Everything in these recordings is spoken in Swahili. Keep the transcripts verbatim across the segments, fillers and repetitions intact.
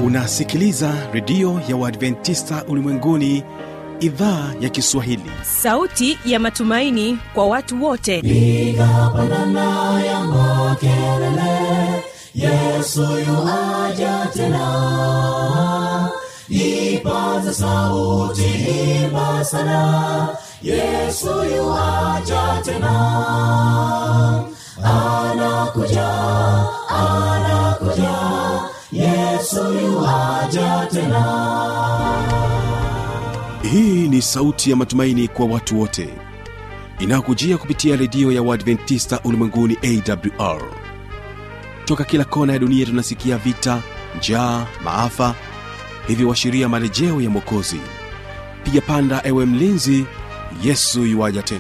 Unasikiliza redio ya Waadventista Ulimwenguni, idhaa ya Kiswahili. Sauti ya matumaini kwa watu wote. Piga pandana ya makelele, Yesu yu aja tena. Ipaza sauti, imba sana, Yesu yu aja tena. Anakuja, anakuja, Yesu yu aja tena. Hii ni sauti ya matumaini kwa watu wote, inakujia kupitia redio ya Waadventista Ulimwenguni A W R. Toka kila kona ya dunia tunasikia vita, njaa, maafa, hivyo washiria marejeo ya Mwokozi. Piga panda ewe mlinzi, Yesu yuaja tena.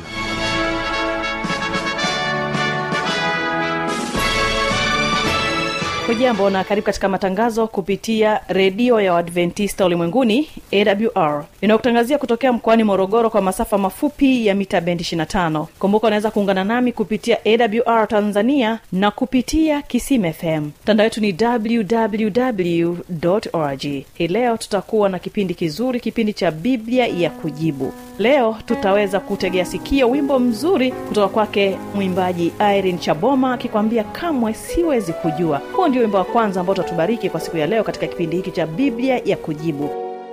Hujambo na karibu katika matangazo kupitia redio ya Adventista Ulimwenguni A W R. Inakutangazia kutokea mkoani Morogoro kwa masafa mafupi ya mita bendi ishirini na tano. Kumbuka unaweza kuungana nami kupitia A W R Tanzania na kupitia Kisime F M. Mtandao wetu ni w w w dot org. Hii leo tutakuwa na kipindi kizuri, kipindi cha Biblia ya kujibu. Leo tutaweza kutegea sikio wimbo mzuri kutoka kwake mwimbaji Irene Chaboma akikwambia kamwe siwezi kujua. Huo ndio wimbo wa kwanza ambao tutatubariki kwa siku ya leo katika kipindi hiki cha Biblia ya kujibu.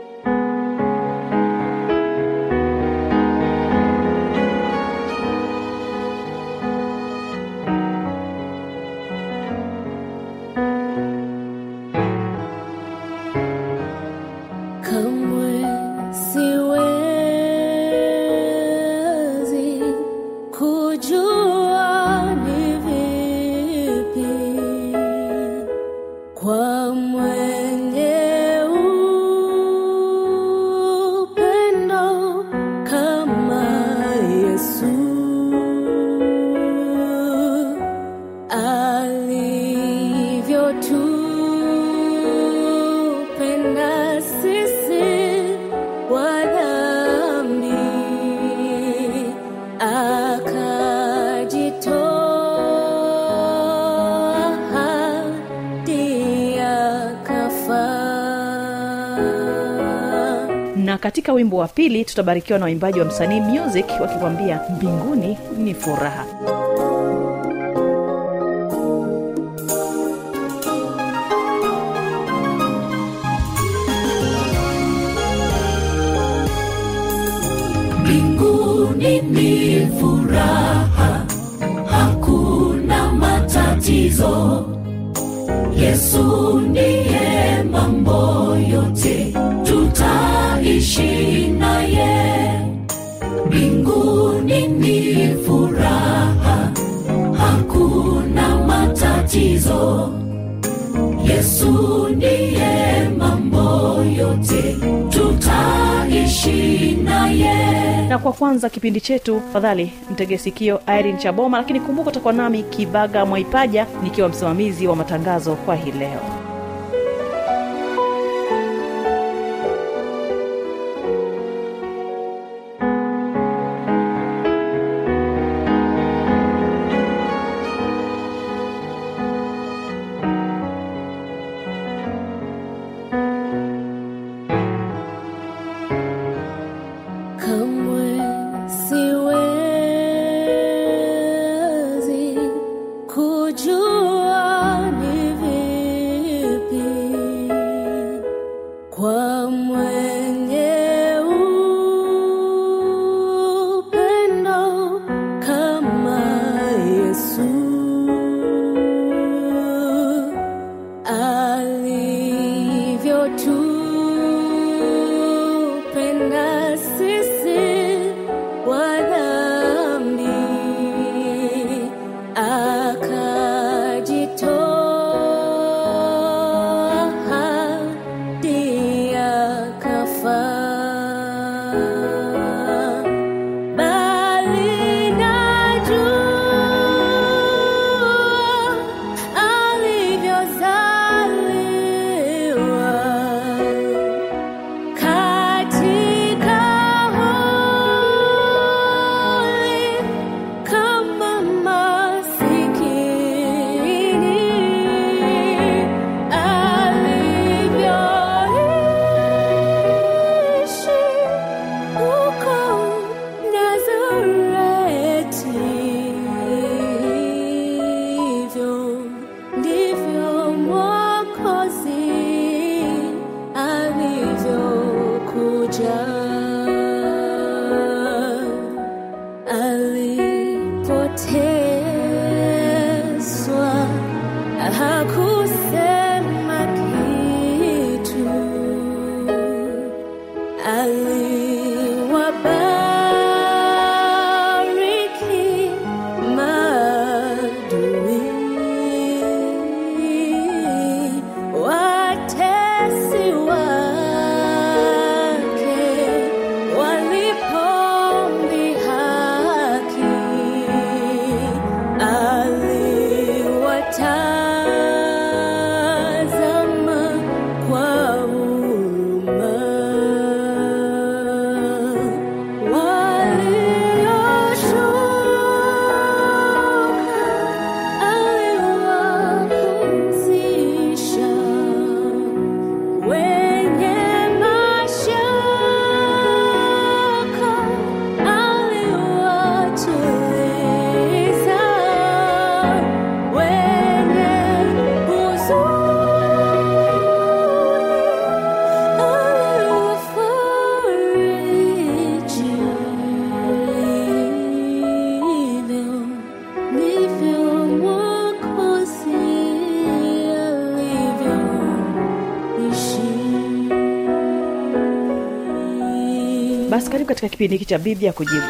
Na katika wimbo wa pili tutabarikiwa na waimbaji wa Msanii Music wakikwambia mbinguni ni furaha. Mbinguni ni furaha, hakuna matatizo. Yesu ndiye mambo yote, tutaishi naye. Mbinguni ni furaha, hakuna matatizo. Yesu ndiye mambo yote, tutaishi naye. Na kwa kwanza kipindi chetu, fadhali mtege sikio Irene Chaboma, lakini kumbuka utakuwa nami Kibaga Mwaipaja nikiwa msimamizi wa matangazo kwa hii leo. Kujua ni vipi alipoteswa hakusema kitu, aliwabariki maadui, watesi wake walipomdhihaki, aliwatazama kwa huruma. Walioshuka aliwapumzisha, wenye mashaka aliwatuliza, wenye huzuni aliwafariji. Hivyo ndivyo Mwokozi alivyoishi. Basi karibu katika kipindi hiki cha Biblia Kujibu.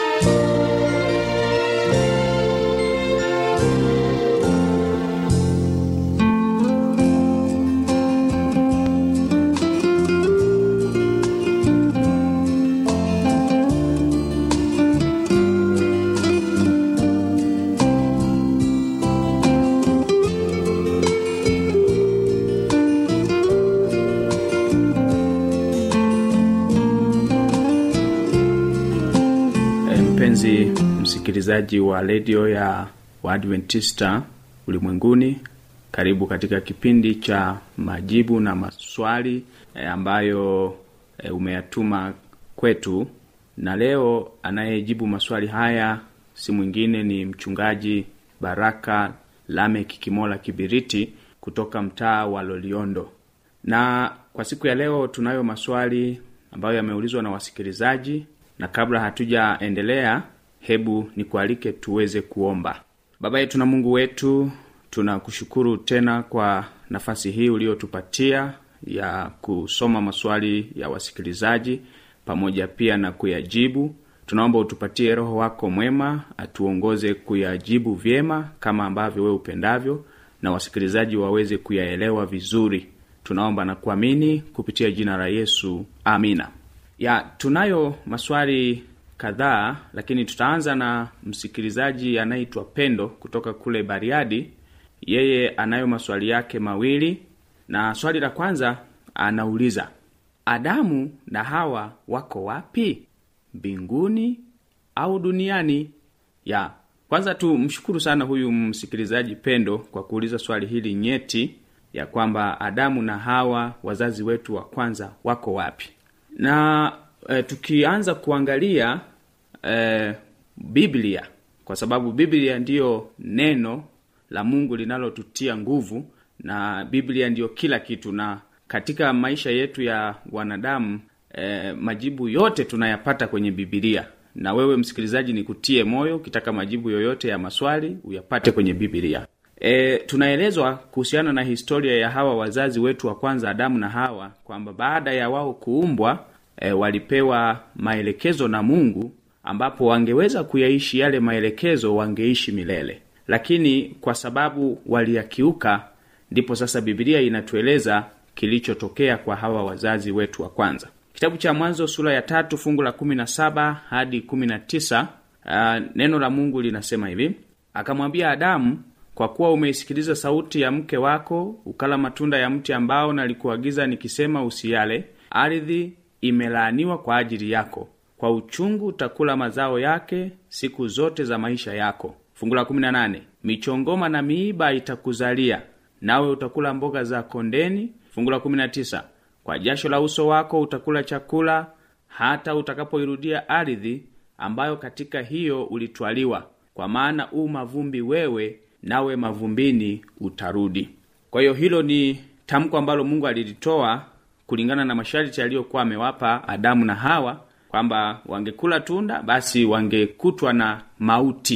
Mpenzi msikilizaji wa radio ya Waadventista ulimwenguni, karibu katika kipindi cha majibu na maswali e, ambayo e, umeyatuma kwetu. Na leo anayejibu maswali haya si mwingine ni mchungaji Baraka Lamek Kimola Kibiriti kutoka mtaa wa Loliondo. Na kwa siku ya leo tunayo maswali ambayo yameulizwa na wasikilizaji, na kabla hatujaendelea, hebu nikualike tuweze kuomba. Baba yetu na Mungu wetu, tunakushukuru tena kwa nafasi hii uliyotupatia ya kusoma maswali ya wasikilizaji pamoja pia na kuyajibu. Tunaomba utupatie Roho wako mwema atuongoze kuyajibu vyema kama ambavyo wewe upendavyo, na wasikilizaji waweze kuyaelewa vizuri. Tunaomba na kuamini kupitia jina la Yesu. Amina. Ya, tunayo maswali kadhaa, lakini tutaanza na msikilizaji anaitwa Pendo kutoka kule Bariadi. Yeye anayo maswali yake mawili, na swali la kwanza anauliza, Adamu na Hawa wako wapi? Mbinguni au duniani? Ya, kwanza tu mshukuru sana huyu msikilizaji Pendo kwa kuuliza swali hili nyeti, ya kwamba Adamu na Hawa wazazi wetu wa kwanza wako wapi. Na e, tukianza kuangalia e, Biblia, kwa sababu Biblia ndiyo neno la Mungu linalotutia nguvu, na Biblia ndiyo kila kitu, na katika maisha yetu ya wanadamu e, majibu yote tunayapata kwenye Biblia. Na wewe msikilizaji, nikutie moyo, ukitaka majibu yoyote ya maswali uyapate kwenye Biblia. E, tunaelezwa kuhusiana na historia ya hawa wazazi wetu wa kwanza Adamu na Hawa, kwamba baada ya wao kuumbwa e, walipewa maelekezo na Mungu, ambapo wangeweza kuyaishi yale maelekezo, wangeishi milele. Lakini kwa sababu waliyakiuka, ndipo sasa Biblia inatueleza kilichotokea kwa hawa wazazi wetu wa kwanza. Kitabu cha Mwanzo sura ya tatu fungu la kumi na saba hadi kumi na tisa, uh, neno la Mungu linasema hivi: Akamwambia Adamu, kwa kuwa umeisikiliza sauti ya mke wako, ukala matunda ya mti ambao nalikuagiza nikisema usiale, ardhi imelaaniwa kwa ajili yako. Kwa uchungu utakula mazao yake siku zote za maisha yako. Fungu la kumi na nane, michongoma na miiba itakuzalia, nawe utakula mboga za kondeni. Fungu la kumi na tisa, kwa jasho la uso wako utakula chakula, hata utakapoirudia ardhi ambayo katika hiyo ulitwaliwa, kwa maana u mavumbi wewe, nawe mavumbini utarudi. Kwa hiyo hilo ni tamko ambalo Mungu alilitoa kulingana na masharti aliyokuwa amewapa Adamu na Hawa, kwamba wangekula tunda basi wangekutwa na mauti.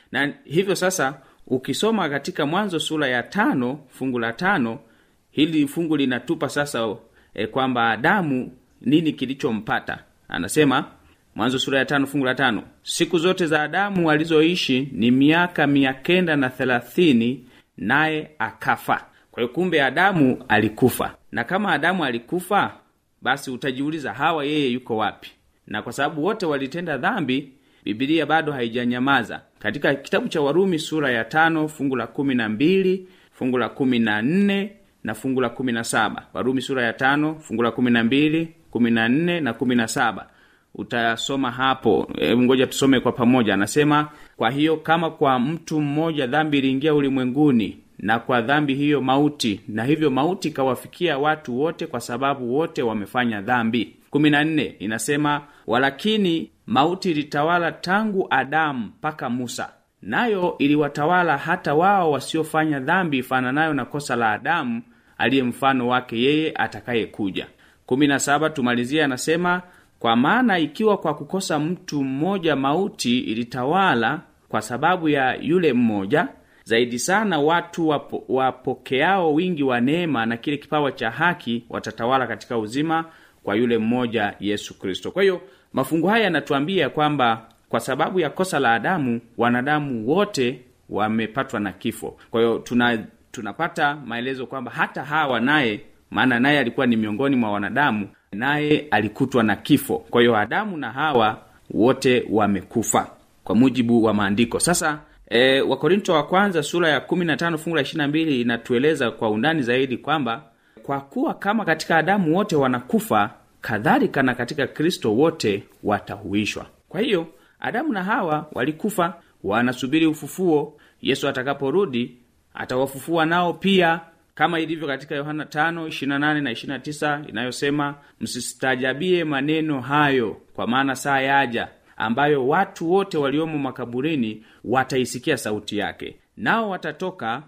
Na hivyo sasa ukisoma katika Mwanzo sura ya tano fungu la tano, hili fungu linatupa sasa e, kwamba Adamu nini kilichompata. Anasema Mwanzo sura ya tano fungu la tano, siku zote za Adamu alizoishi ni miaka mia kenda na thelathini, naye akafa. Kwa hiyo kumbe Adamu alikufa. Na kama Adamu alikufa, basi utajiuliza Hawa yeye yuko wapi? Na kwa sababu wote walitenda dhambi, Biblia bado haijanyamaza. Katika kitabu cha Warumi sura ya tano fungu la kumi na mbili, fungu la kumi na nne na fungu la kumi na saba. Warumi sura ya tano fungu la kumi na mbili, kumi na nne na kumi na saba. Utasoma hapo. E, ngoja tusome kwa pamoja. Anasema, kwa hiyo kama kwa mtu mmoja dhambi iliingia ulimwenguni, na kwa dhambi hiyo mauti, na hivyo mauti kawafikia watu wote kwa sababu wote wamefanya dhambi. kumi na nne inasema, walakini mauti ilitawala tangu Adamu mpaka Musa, nayo iliwatawala hata wao wasiofanya dhambi ifananayo na kosa la Adamu, aliye mfano wake yeye atakayekuja. kumi na saba tumalizia, anasema, kwa maana ikiwa kwa kukosa mtu mmoja mauti ilitawala kwa sababu ya yule mmoja, zaidi sana watu wapo, wapokeao wingi wa neema na kile kipawa cha haki watatawala katika uzima kwa yule mmoja Yesu Kristo. Kwa hiyo mafungu haya yanatuambia kwamba kwa sababu ya kosa la Adamu, wanadamu wote wamepatwa na kifo. Kwa hiyo tuna, tunapata maelezo kwamba hata Hawa naye, maana naye alikuwa ni miongoni mwa wanadamu, naye alikutwa na kifo. Kwa hiyo Adamu na Hawa wote wamekufa kwa mujibu wa maandiko. Sasa e, Wakorinto wa kwanza sura ya kumi na tano fungu la ishirini na mbili inatueleza kwa undani zaidi kwamba kwa kuwa kama katika Adamu wote wanakufa, kadhalika na katika Kristo wote watahuishwa. Kwa hiyo Adamu na Hawa walikufa, wanasubiri ufufuo. Yesu atakaporudi atawafufua nao pia, kama ilivyo katika Yohana tano ishirini na nane na ishirini na tisa inayosema, msistajabie maneno hayo, kwa maana saa yaja ambayo watu wote waliomo makaburini wataisikia sauti yake, nao watatoka,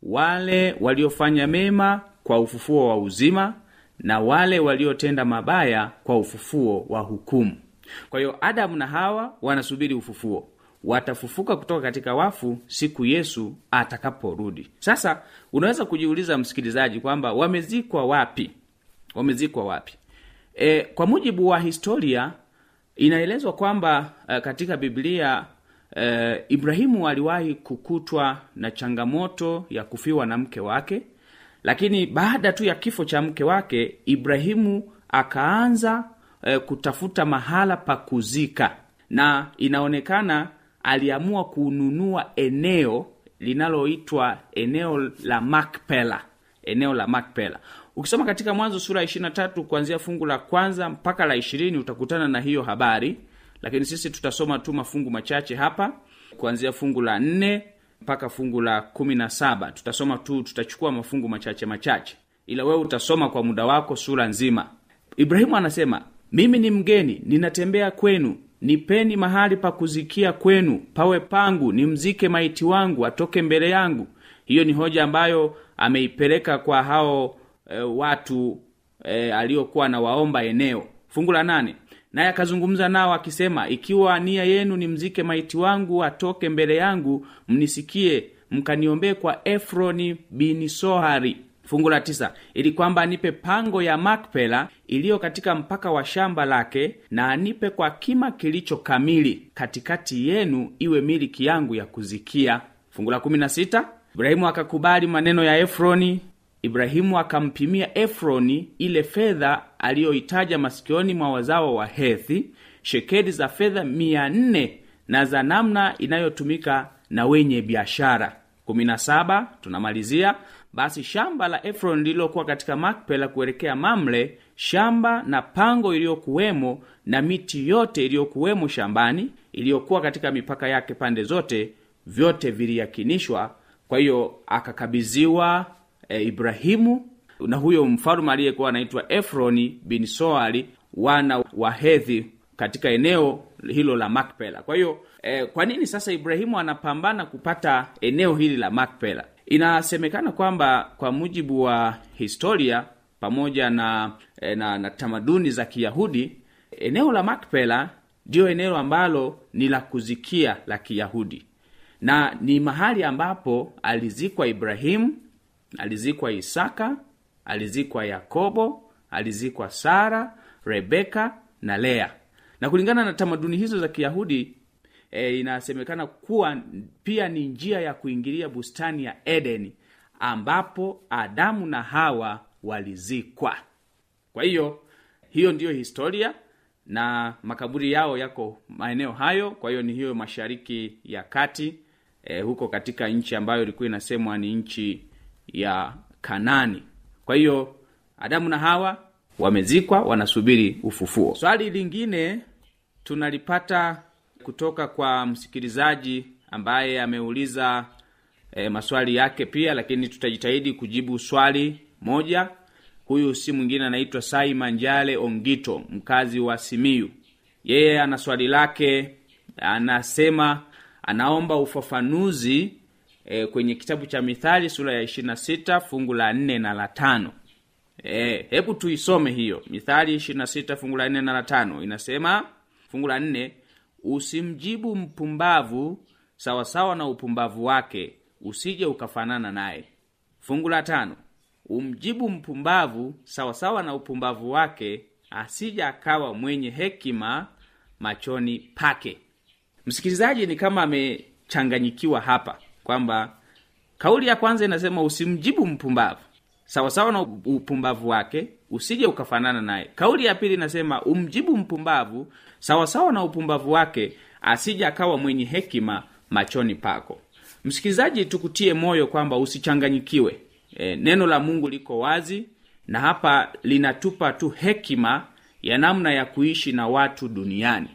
wale waliofanya mema kwa ufufuo wa uzima, na wale waliotenda mabaya kwa ufufuo wa hukumu. Kwa hiyo Adamu na Hawa wanasubiri ufufuo, watafufuka kutoka katika wafu siku Yesu atakaporudi. Sasa unaweza kujiuliza msikilizaji kwamba wamezikwa wapi? Wamezikwa wapi? E, kwa mujibu wa historia inaelezwa kwamba uh, katika Biblia uh, Ibrahimu aliwahi kukutwa na changamoto ya kufiwa na mke wake, lakini baada tu ya kifo cha mke wake, Ibrahimu akaanza uh, kutafuta mahala pa kuzika, na inaonekana aliamua kununua eneo linaloitwa eneo la Makpela, eneo la Makpela. Ukisoma katika Mwanzo sura ya ishirini na tatu kuanzia fungu la kwanza mpaka la ishirini utakutana na hiyo habari, lakini sisi tutasoma tu mafungu machache hapa kuanzia fungu la nne mpaka fungu la kumi na saba. Tutasoma tu, tutachukua mafungu machache machache, ila wewe utasoma kwa muda wako sura nzima. Ibrahimu anasema, mimi ni mgeni, ninatembea kwenu, nipeni mahali pa kuzikia kwenu, pawe pangu, nimzike maiti wangu atoke mbele yangu. Hiyo ni hoja ambayo ameipeleka kwa hao e, watu e, aliokuwa na waomba eneo. Fungu la nane, naye akazungumza nao akisema, ikiwa nia yenu nimzike maiti wangu atoke mbele yangu, mnisikie mkaniombee kwa Efroni bin Sohari. Fungu la tisa, ili kwamba anipe pango ya Makpela iliyo katika mpaka wa shamba lake, na anipe kwa kima kilicho kamili katikati yenu, iwe miliki yangu ya kuzikia. Fungu la kumi na sita, Ibrahimu akakubali maneno ya Efroni. Ibrahimu akampimia Efroni ile fedha aliyoitaja masikioni mwa wazao wa Hethi, shekeli za fedha mia nne na za namna inayotumika na wenye biashara. kumi na saba, tunamalizia. Basi shamba la Efroni lililokuwa katika Makpela kuelekea Mamre, shamba na pango iliyokuwemo na miti yote iliyokuwemo shambani iliyokuwa katika mipaka yake pande zote, vyote viliyakinishwa. Kwa hiyo akakabiziwa e, Ibrahimu na huyo mfalme aliyekuwa anaitwa Efroni bin Sohari, wana wa Hethi, katika eneo hilo la Makpela. Kwa hiyo e, kwa nini sasa Ibrahimu anapambana kupata eneo hili la Makpela? Inasemekana kwamba kwa mujibu wa historia pamoja na, e, na, na tamaduni za Kiyahudi, eneo la Makpela ndio eneo ambalo ni la kuzikia la Kiyahudi. na ni mahali ambapo alizikwa Ibrahimu, alizikwa Isaka, alizikwa Yakobo, alizikwa Sara, Rebeka na Lea. Na kulingana na tamaduni hizo za Kiyahudi, e, inasemekana kuwa pia ni njia ya kuingilia bustani ya Edeni ambapo Adamu na Hawa walizikwa. Kwa hiyo hiyo ndiyo historia, na makaburi yao yako maeneo hayo. Kwa hiyo ni hiyo Mashariki ya Kati, e, huko katika nchi ambayo ilikuwa inasemwa ni nchi ya Kanani. Kwa hiyo Adamu na Hawa wamezikwa, wanasubiri ufufuo. Swali lingine tunalipata kutoka kwa msikilizaji ambaye ameuliza e, maswali yake pia, lakini tutajitahidi kujibu swali moja. Huyu si mwingine, anaitwa Sai Manjale Ongito, mkazi wa Simiyu. Yeye ana swali lake, anasema anaomba ufafanuzi e, kwenye kitabu cha Mithali sura ya ishirini na sita fungu la nne na la tano. Eh, hebu tuisome hiyo. Mithali ishirini na sita fungu la nne na la tano. Inasema fungu la nne, usimjibu mpumbavu sawa sawa na upumbavu wake, usije ukafanana naye. Fungu la tano, umjibu mpumbavu sawa sawa na upumbavu wake, asije akawa mwenye hekima machoni pake. Msikilizaji ni kama amechanganyikiwa hapa kwamba kauli ya kwanza inasema usimjibu mpumbavu sawa sawa na upumbavu wake, usije ukafanana naye. Kauli ya pili inasema umjibu mpumbavu sawa sawa na upumbavu wake, asije akawa mwenye hekima machoni pako. Msikilizaji, tukutie moyo kwamba usichanganyikiwe. E, neno la Mungu liko wazi, na hapa linatupa tu hekima ya namna ya kuishi na watu duniani.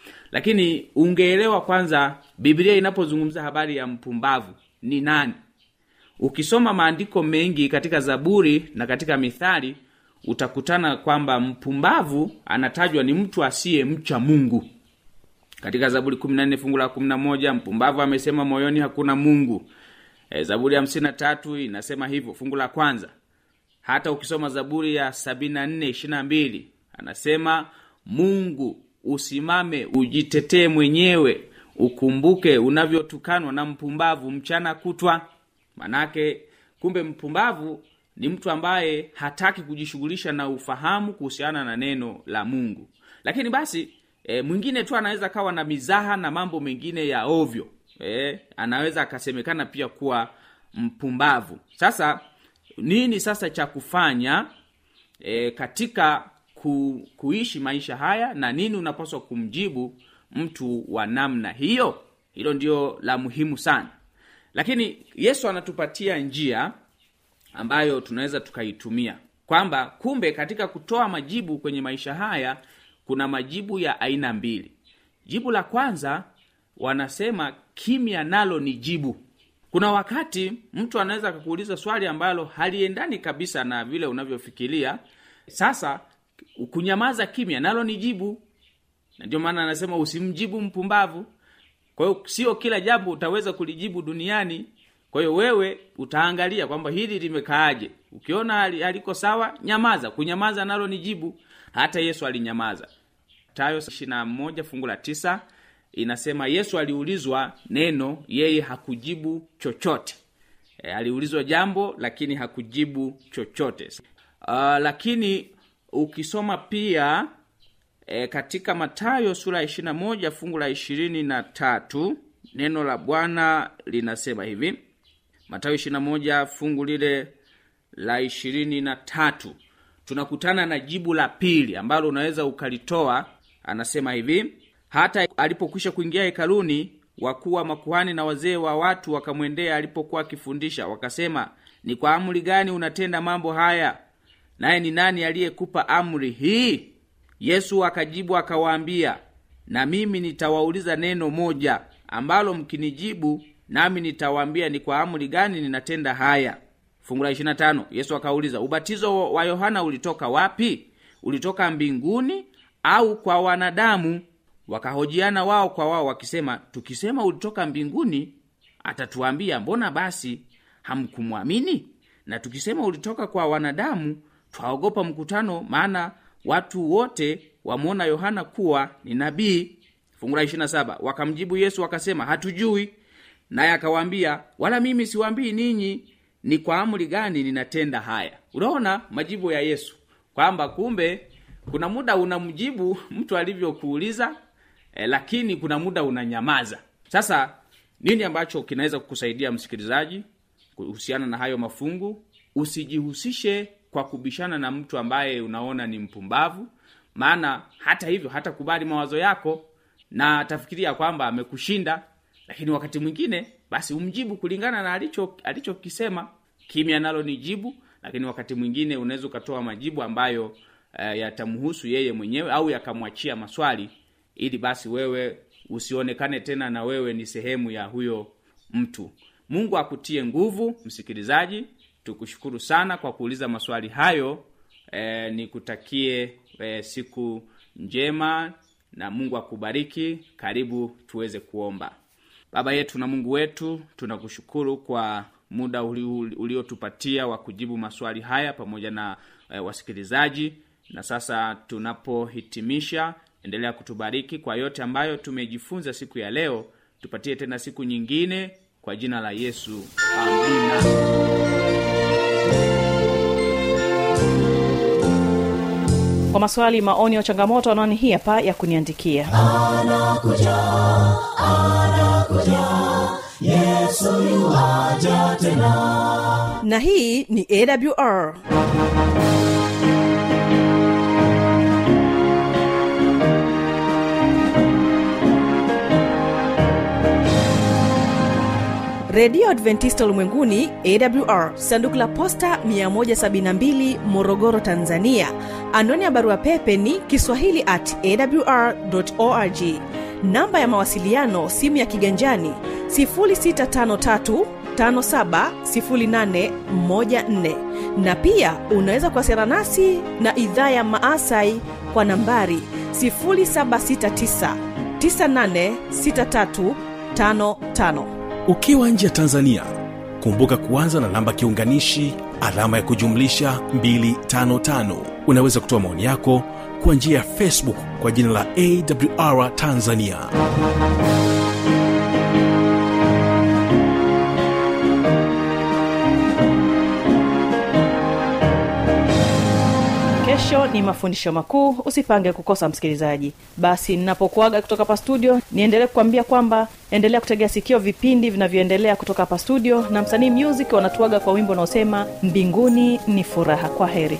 Lakini ungeelewa kwanza Biblia inapozungumza habari ya mpumbavu ni nani. Ukisoma maandiko mengi katika Zaburi na katika Mithali, utakutana kwamba mpumbavu anatajwa ni mtu asiye mcha Mungu. Katika Zaburi kumi na nne fungu la kumi na moja, mpumbavu amesema moyoni hakuna Mungu. E, Zaburi ya hamsini na tatu inasema hivyo fungu la kwanza. Hata ukisoma Zaburi ya sabini na nne ishirini na mbili, anasema Mungu usimame ujitetee mwenyewe, ukumbuke unavyotukanwa na mpumbavu mchana kutwa. Manake kumbe mpumbavu ni mtu ambaye hataki kujishughulisha na ufahamu kuhusiana na neno la Mungu. Lakini basi e, mwingine tu anaweza kawa na mizaha na mambo mengine ya ovyo. E, anaweza akasemekana pia kuwa mpumbavu. Sasa nini sasa cha kufanya e, katika ku, kuishi maisha haya, na nini unapaswa kumjibu mtu wa namna hiyo? Hilo ndio la muhimu sana. Lakini Yesu anatupatia njia ambayo tunaweza tukaitumia, kwamba kumbe katika kutoa majibu kwenye maisha haya kuna majibu ya aina mbili. Jibu la kwanza wanasema kimya nalo ni jibu. Kuna wakati mtu anaweza kukuuliza swali ambalo haliendani kabisa na vile unavyofikiria. Sasa kunyamaza kimya nalo ni jibu. Na ndio maana anasema usimjibu mpumbavu. Kwa hiyo sio kila jambo utaweza kulijibu duniani. Kwa hiyo wewe utaangalia kwamba hili limekaaje. Ukiona haliko sawa, nyamaza. Kunyamaza nalo ni jibu. Hata Yesu alinyamaza. Mathayo ishirini na moja fungu la tisa inasema Yesu aliulizwa neno, yeye hakujibu chochote. E, aliulizwa jambo lakini hakujibu chochote. Uh, lakini ukisoma pia E, katika Mathayo sura ishirini na moja fungu la ishirini na tatu, neno la Bwana linasema hivi. Mathayo ishirini na moja fungu lile la ishirini na tatu, tunakutana na jibu la pili ambalo unaweza ukalitoa. Anasema hivi: hata alipokwisha kuingia hekaluni, wakuu wa makuhani na wazee wa watu wakamwendea alipokuwa akifundisha, wakasema, ni kwa amri gani unatenda mambo haya? Naye ni nani aliyekupa amri hii? Yesu akajibu akawaambia, na mimi nitawauliza neno moja, ambalo mkinijibu nami nitawaambia ni kwa amri gani ninatenda haya. Fungu la ishirini na tano, Yesu akauliza, ubatizo wa Yohana ulitoka wapi? Ulitoka mbinguni au kwa wanadamu? Wakahojiana wao kwa wao wakisema, tukisema ulitoka mbinguni, atatuambia mbona basi hamkumwamini? Na tukisema ulitoka kwa wanadamu, twaogopa mkutano, maana watu wote wamuona Yohana kuwa ni nabii. Fungu la ishirini na saba, wakamjibu Yesu wakasema, hatujui. naye akawaambia, wala mimi siwaambii ninyi ni kwa amri gani ninatenda haya. Unaona majibu ya Yesu kwamba kumbe kuna muda unamjibu mtu alivyokuuliza, eh, lakini kuna muda unanyamaza. Sasa nini ambacho kinaweza kukusaidia msikilizaji kuhusiana na hayo mafungu? Usijihusishe kwa kubishana na mtu ambaye unaona ni mpumbavu, maana hata hivyo hata kubali mawazo yako na atafikiria kwamba amekushinda. Lakini wakati mwingine basi umjibu kulingana na alicho alichokisema. Kimya nalo ni jibu, lakini wakati mwingine unaweza kutoa majibu ambayo uh, yatamhusu yeye mwenyewe au yakamwachia maswali, ili basi wewe usionekane tena na wewe ni sehemu ya huyo mtu. Mungu akutie nguvu msikilizaji. Tukushukuru sana kwa kuuliza maswali hayo. E, nikutakie e, siku njema na Mungu akubariki. Karibu tuweze kuomba. Baba yetu na Mungu wetu, tunakushukuru kwa muda uliotupatia wa kujibu maswali haya pamoja na e, wasikilizaji. Na sasa tunapohitimisha, endelea kutubariki kwa yote ambayo tumejifunza siku ya leo. Tupatie tena siku nyingine kwa jina la Yesu. Amina. Kwa maswali, maoni au changamoto, anwani hii hapa ya kuniandikia. Anakuja, anakuja, Yesu yuaja tena. Na hii ni A W R. Radio Adventista Ulimwenguni A W R, sanduku la posta mia moja sabini na mbili, Morogoro, Tanzania. Anwani ya barua pepe ni kiswahili at a w r dot org. Namba ya mawasiliano simu ya kiganjani sifuri sita tano tatu tano saba sifuri nane moja nne, na pia unaweza kuwasiliana nasi na idhaa ya Maasai kwa nambari sifuri saba sita tisa tisa nane sita tatu tano tano. Ukiwa nje ya Tanzania, kumbuka kuanza na namba kiunganishi alama ya kujumlisha mia tano tano. Unaweza kutoa maoni yako kwa njia ya Facebook kwa jina la A W R Tanzania. Kesho ni mafundisho makuu, usipange kukosa msikilizaji. Basi ninapokuaga kutoka hapa studio, niendelee kukuambia kwamba endelea kutegea sikio vipindi vinavyoendelea kutoka hapa studio, na Msanii Music wanatuaga kwa wimbo unaosema mbinguni ni furaha. Kwa heri.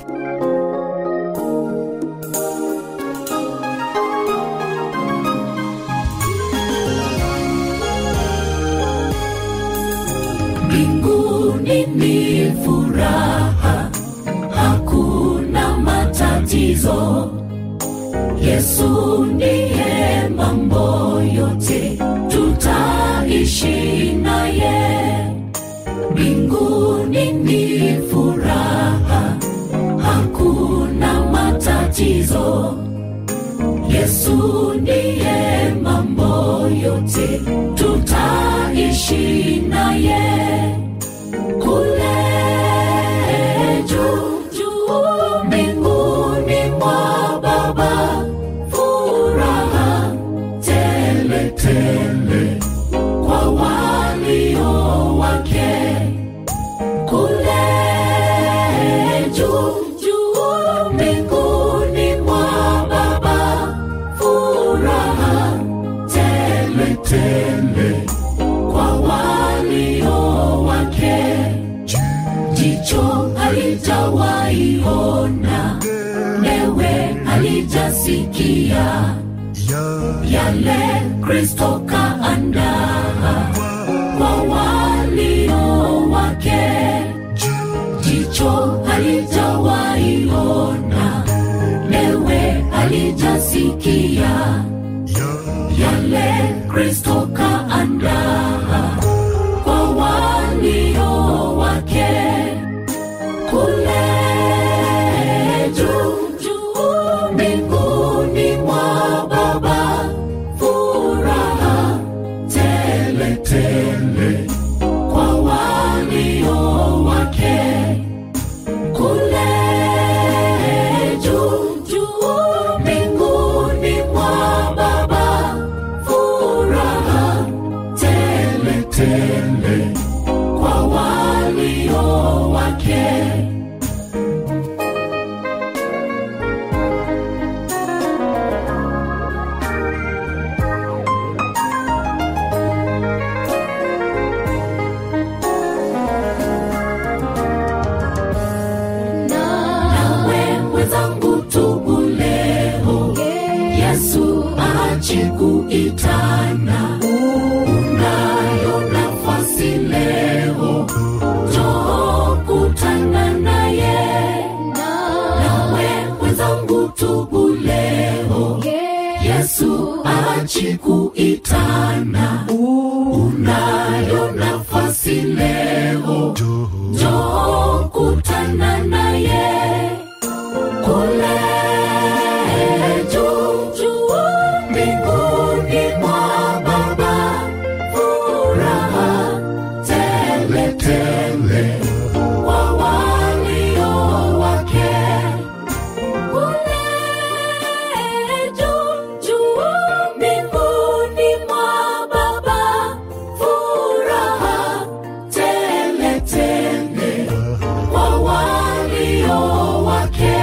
Mbinguni ni furaha, hakuna matatizo. Yesu ndiye mambo yote, tutaishi naye. Mbinguni ni furaha, hakuna matatizo. Yesu ndiye mambo yote, tutaishi naye. Kule juu juu mbinguni mwa Baba, furaha tele tele kwa walio wake. Kule juu juu mbinguni mwa Baba, furaha tele tele kwa walio wake. Jicho halijawahi ona, newe halijasikia yale Kristo kaandaa kwa walio wake. Jicho halijawahi ona, newe halijasikia yale Kristo kaandaa kwa walio wake. Kule juu juu mbinguni mwa Baba, furaha tele tele kwa walio wake. Kule juu juu mbinguni mwa Baba, furaha tele tele tele kwa walio wake. Kuitana, unayo nafasi leo, njoo kutana naye. Nawe wenzangu tubu leo, Yesu achi kuitana, unayo nafasi leo, njoo kutana naye. Kule juu juu mbinguni mwa Baba, furaha tele tele kwa walio wake. Kule juu juu mbinguni mwa Baba, furaha tele tele kwa walio wake.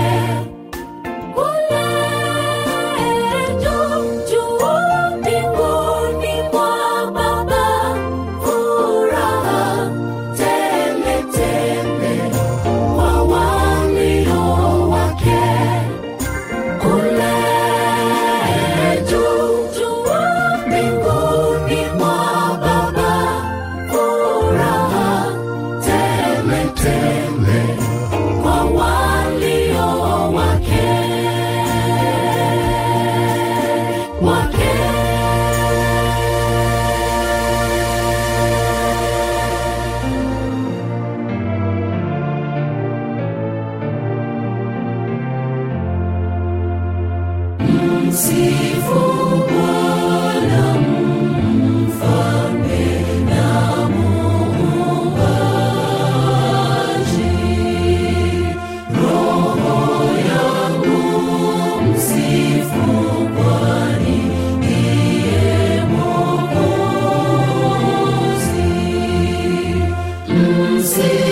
Msifu Bwana mfalme na muumbaji, roho yangu msifu kwani ndiye Mwokozi. Msifu